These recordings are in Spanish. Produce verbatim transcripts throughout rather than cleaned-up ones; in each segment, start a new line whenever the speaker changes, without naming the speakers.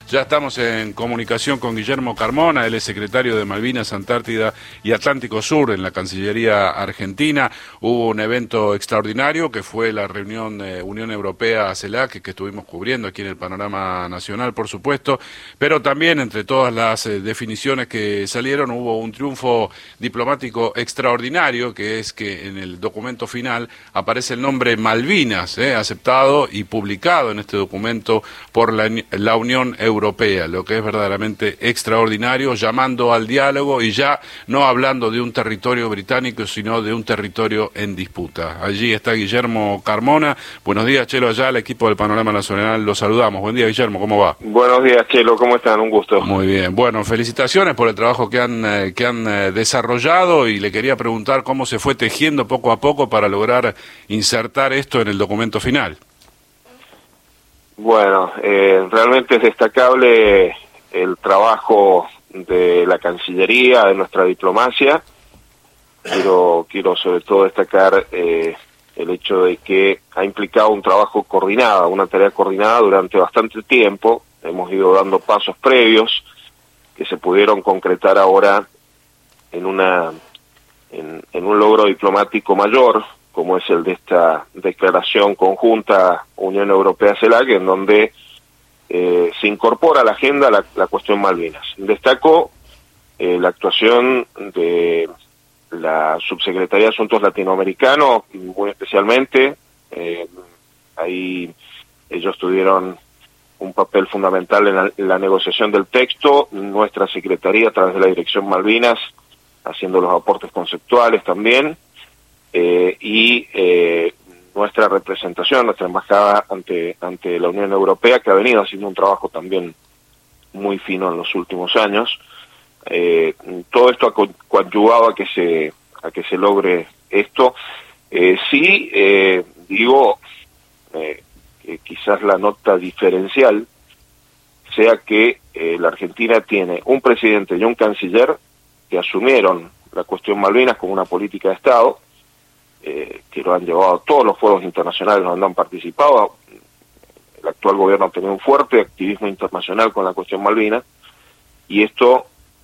Ya estamos en comunicación con Guillermo Carmona, él es secretario de Malvinas, Antártida y Atlántico Sur en la Cancillería Argentina. Hubo un evento extraordinario que fue la reunión eh, Unión Europea-CELAC, que estuvimos cubriendo aquí en el panorama nacional, por supuesto, pero también entre todas las eh, definiciones que salieron hubo un triunfo diplomático extraordinario, que es que en el documento final aparece el nombre Malvinas, eh, aceptado y publicado en este documento por la, la Unión Europea. Europea, lo que es verdaderamente extraordinario, llamando al diálogo y ya no hablando de un territorio británico, sino de un territorio en disputa. Allí está Guillermo Carmona. Buenos días, Chelo, allá, el equipo del Panorama Nacional, lo saludamos. Buen día, Guillermo, ¿cómo va?
Buenos días, Chelo, ¿cómo están? Un gusto.
Muy bien, bueno, felicitaciones por el trabajo que han, eh, que han eh, desarrollado, y le quería preguntar cómo se fue tejiendo poco a poco para lograr insertar esto en el documento final.
Bueno, eh, realmente es destacable el trabajo de la Cancillería, de nuestra diplomacia. Quiero, quiero sobre todo destacar eh, el hecho de que ha implicado un trabajo coordinado, una tarea coordinada durante bastante tiempo. Hemos ido dando pasos previos que se pudieron concretar ahora en una en, en un logro diplomático mayor, como es el de esta declaración conjunta Unión Europea-CELAC, en donde eh, se incorpora a la agenda la, la cuestión Malvinas. Destaco eh, la actuación de la Subsecretaría de Asuntos Latinoamericanos, muy especialmente. Eh, ahí ellos tuvieron un papel fundamental en la, en la negociación del texto, nuestra Secretaría a través de la Dirección Malvinas, haciendo los aportes conceptuales también. Eh, y eh, nuestra representación, nuestra embajada ante ante la Unión Europea, que ha venido haciendo un trabajo también muy fino en los últimos años. Eh, todo esto ha co coadyuvado a que se a que se logre esto. Eh, sí, eh, digo eh, que quizás la nota diferencial sea que eh, la Argentina tiene un presidente y un canciller que asumieron la cuestión Malvinas como una política de Estado, Eh, que lo han llevado a todos los foros internacionales donde han participado. El actual gobierno ha tenido un fuerte activismo internacional con la cuestión Malvinas, y esto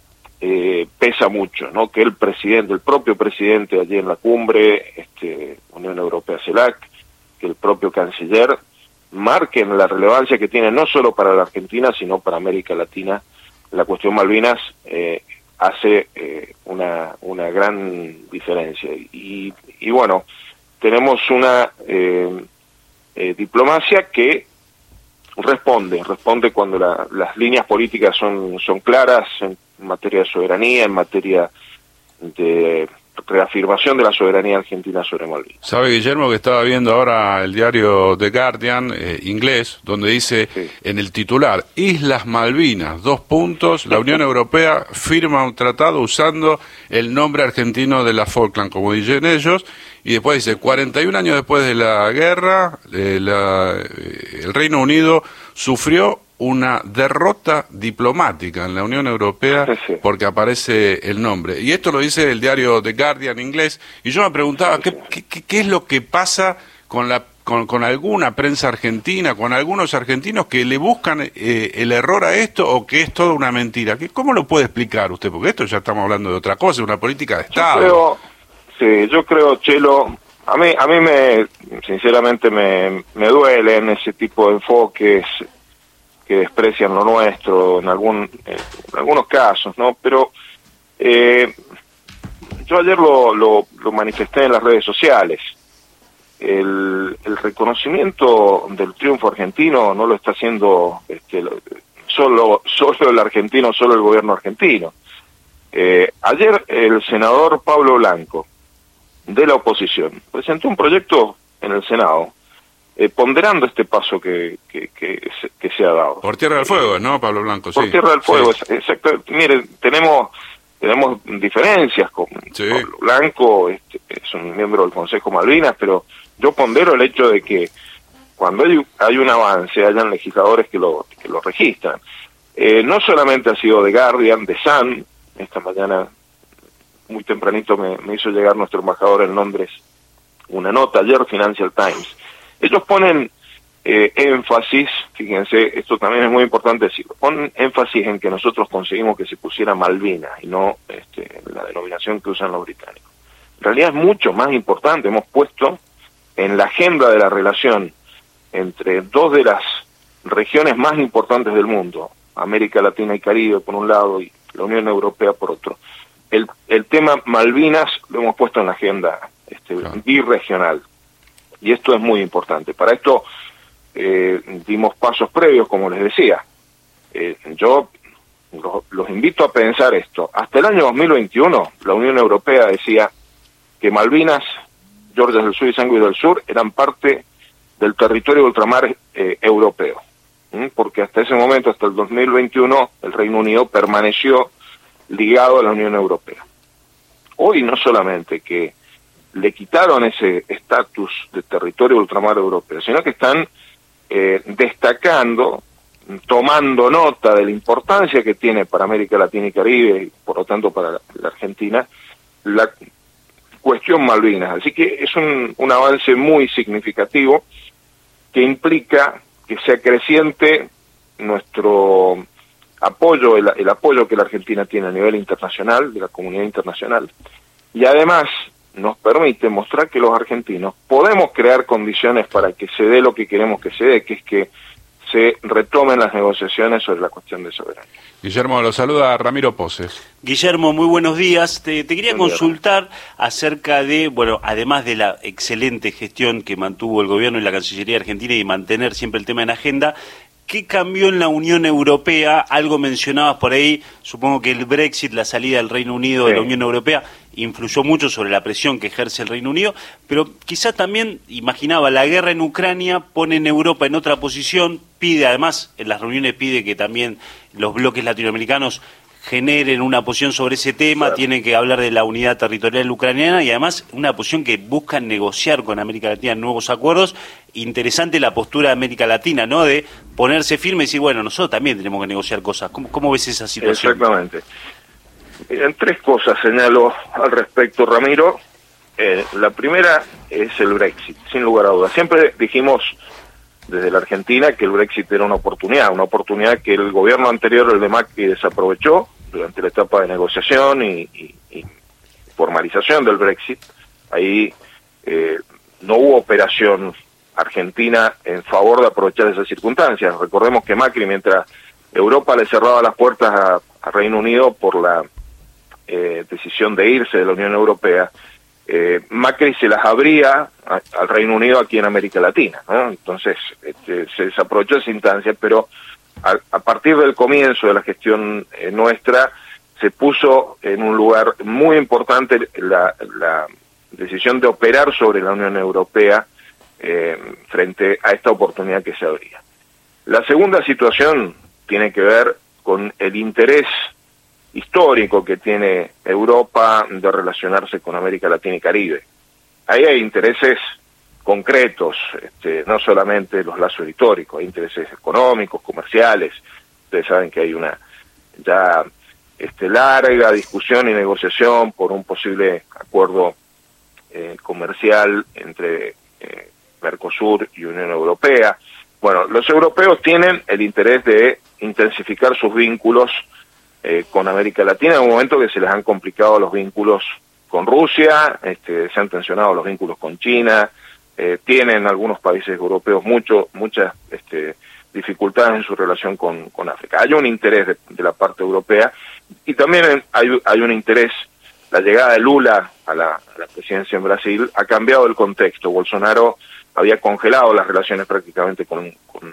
eh, pesa mucho, ¿no? Que el presidente, el propio presidente allí en la cumbre, este, Unión Europea-CELAC, que el propio canciller marquen la relevancia que tiene no solo para la Argentina, sino para América Latina la cuestión Malvinas, eh, hace eh, una una gran diferencia. Y, y bueno, tenemos una eh, eh, diplomacia que responde, responde cuando la, las líneas políticas son, son claras en materia de soberanía, en materia de reafirmación de la soberanía argentina sobre Malvinas.
Sabe, Guillermo, que estaba viendo ahora el diario The Guardian, eh, inglés, donde dice sí, en el titular: Islas Malvinas, dos puntos, la Unión Europea firma un tratado usando el nombre argentino de la Falkland, como dicen ellos, y después dice, cuarenta y un años después de la guerra, eh, la, eh, el Reino Unido sufrió una derrota diplomática en la Unión Europea porque aparece el nombre. Y esto lo dice el diario The Guardian inglés, y yo me preguntaba, ¿qué, qué, qué es lo que pasa con la con, con alguna prensa argentina, con algunos argentinos que le buscan eh, el error a esto, o que es toda una mentira? ¿Cómo lo puede explicar usted? Porque esto ya estamos hablando de otra cosa, una política de Estado.
Yo creo, sí, yo creo, Chelo, a mí, a mí me, sinceramente me, me duelen ese tipo de enfoques que desprecian lo nuestro en algún en algunos casos, ¿no? Pero eh, yo ayer lo, lo, lo manifesté en las redes sociales. El, el reconocimiento del triunfo argentino no lo está haciendo este, solo solo el argentino, solo el gobierno argentino. Eh, ayer el senador Pablo Blanco, de la oposición, presentó un proyecto en el Senado Eh, ponderando este paso que, que, que, se, que se ha dado.
Por Tierra del Fuego, ¿no, Pablo Blanco?
Por
sí.
Tierra del Fuego,
sí.
Exacto. Mire, tenemos tenemos diferencias con
sí.
Pablo Blanco, este, es un miembro del Consejo Malvinas, pero yo pondero el hecho de que cuando hay, hay un avance, hayan legisladores que lo, que lo registran. Eh, no solamente ha sido The Guardian, The Sun, esta mañana muy tempranito me, me hizo llegar nuestro embajador en Londres una nota, ayer Financial Times. Ellos ponen eh, énfasis, fíjense, esto también es muy importante decirlo, pon énfasis en que nosotros conseguimos que se pusiera Malvinas y no este, la denominación que usan los británicos. En realidad es mucho más importante, hemos puesto en la agenda de la relación entre dos de las regiones más importantes del mundo, América Latina y Caribe por un lado y la Unión Europea por otro, el, el tema Malvinas lo hemos puesto en la agenda este, claro. birregional, y esto es muy importante. Para esto eh, dimos pasos previos, como les decía. Eh, yo los, los invito a pensar esto. Hasta el año dos mil veintiuno, la Unión Europea decía que Malvinas, Georgias del Sur y Sandwich del Sur eran parte del territorio de ultramar eh, europeo, ¿sí? Porque hasta ese momento, hasta el dos mil veintiuno, el Reino Unido permaneció ligado a la Unión Europea. Hoy no solamente que le quitaron ese estatus de territorio de ultramar europeo, sino que están eh, destacando, tomando nota de la importancia que tiene para América Latina y Caribe, y por lo tanto para la Argentina, la cuestión Malvinas. Así que es un, un avance muy significativo que implica que se acreciente nuestro apoyo, el, el apoyo que la Argentina tiene a nivel internacional, de la comunidad internacional, y además nos permite mostrar que los argentinos podemos crear condiciones para que se dé lo que queremos que se dé, que es que se retomen las negociaciones sobre la cuestión de soberanía.
Guillermo, lo saluda Ramiro Poses.
Guillermo, muy buenos días. Te, te quería Buen consultar día. acerca de, bueno, además de la excelente gestión que mantuvo el gobierno y la Cancillería Argentina y mantener siempre el tema en agenda, ¿qué cambió en la Unión Europea? Algo mencionabas por ahí, supongo que el Brexit, la salida del Reino Unido sí. de la Unión Europea, influyó mucho sobre la presión que ejerce el Reino Unido, pero quizás también, imaginaba, la guerra en Ucrania pone en Europa en otra posición, pide además, en las reuniones pide que también los bloques latinoamericanos generen una posición sobre ese tema, claro. tienen que hablar de la unidad territorial ucraniana y además una posición que busca negociar con América Latina nuevos acuerdos. Interesante la postura de América Latina, ¿no? De ponerse firme y decir, bueno, nosotros también tenemos que negociar cosas. ¿Cómo, cómo ves esa situación?
Exactamente. En tres cosas señalo al respecto, Ramiro. Eh, la primera es el Brexit, sin lugar a dudas. Siempre dijimos desde la Argentina que el Brexit era una oportunidad, una oportunidad que el gobierno anterior, el de Macri, desaprovechó durante la etapa de negociación y, y, y formalización del Brexit. Ahí eh, no hubo operación argentina en favor de aprovechar esas circunstancias. Recordemos que Macri, mientras Europa le cerraba las puertas a, a Reino Unido por la eh, decisión de irse de la Unión Europea, eh, Macri se las abría a, al Reino Unido aquí en América Latina, ¿no? Entonces este, se desaprovechó esa instancia, pero a, a partir del comienzo de la gestión eh, nuestra se puso en un lugar muy importante la, la decisión de operar sobre la Unión Europea eh, frente a esta oportunidad que se abría. La segunda situación tiene que ver con el interés histórico que tiene Europa de relacionarse con América Latina y Caribe. Ahí hay intereses concretos, este, no solamente los lazos históricos, hay intereses económicos, comerciales. Ustedes saben que hay una ya este, larga discusión y negociación por un posible acuerdo eh, comercial entre eh, Mercosur y Unión Europea. Bueno, los europeos tienen el interés de intensificar sus vínculos eh, con América Latina en un momento que se les han complicado los vínculos con Rusia, este, se han tensionado los vínculos con China, eh, tienen algunos países europeos mucho, muchas este, dificultades en su relación con, con África. Hay un interés de, de la parte europea y también hay, hay un interés, la llegada de Lula a la, a la presidencia en Brasil ha cambiado el contexto. Bolsonaro había congelado las relaciones prácticamente con, con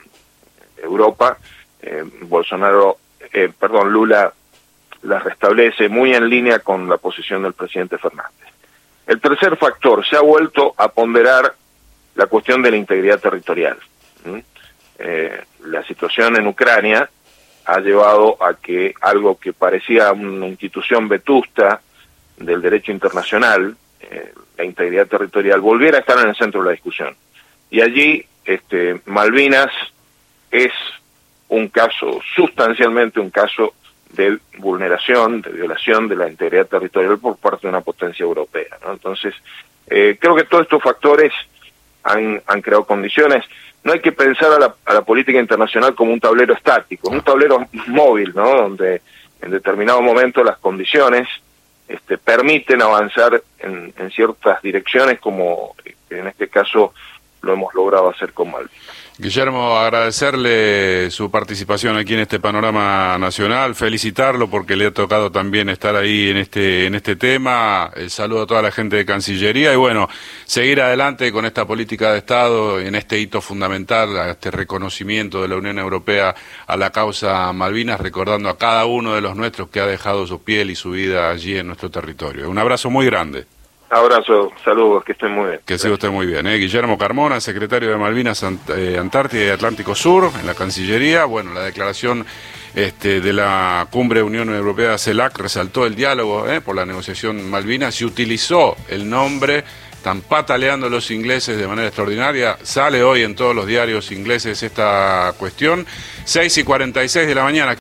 Europa, eh, Bolsonaro, eh, perdón, Lula las restablece muy en línea con la posición del presidente Fernández. El tercer factor, se ha vuelto a ponderar la cuestión de la integridad territorial. ¿Mm? Eh, la situación en Ucrania ha llevado a que algo que parecía una institución vetusta del derecho internacional, eh, la integridad territorial, volviera a estar en el centro de la discusión. Y allí este, Malvinas es un caso, sustancialmente un caso de vulneración, de violación de la integridad territorial por parte de una potencia europea, ¿no? Entonces, eh, creo que todos estos factores han, han creado condiciones. no hay que pensar a la, a la política internacional como un tablero estático, un tablero móvil, ¿no? Donde en determinado momento las condiciones este, permiten avanzar en, en ciertas direcciones, como en este caso lo hemos logrado hacer con Malvinas.
Guillermo, agradecerle su participación aquí en este panorama nacional, felicitarlo porque le ha tocado también estar ahí en este en este tema, el saludo a toda la gente de Cancillería y bueno, seguir adelante con esta política de Estado, en este hito fundamental, a este reconocimiento de la Unión Europea a la causa Malvinas, recordando a cada uno de los nuestros que ha dejado su piel y su vida allí en nuestro territorio. Un abrazo muy grande.
Abrazo, saludos, que estén muy bien.
Que siga usted muy bien. ¿eh? Guillermo Carmona, secretario de Malvinas, Ant eh, Antártida y Atlántico Sur, en la Cancillería. Bueno, la declaración este, de la Cumbre Unión Europea CELAC resaltó el diálogo eh, por la negociación Malvinas y utilizó el nombre. Están pataleando los ingleses de manera extraordinaria. Sale hoy en todos los diarios ingleses esta cuestión. seis y cuarenta y seis de la mañana.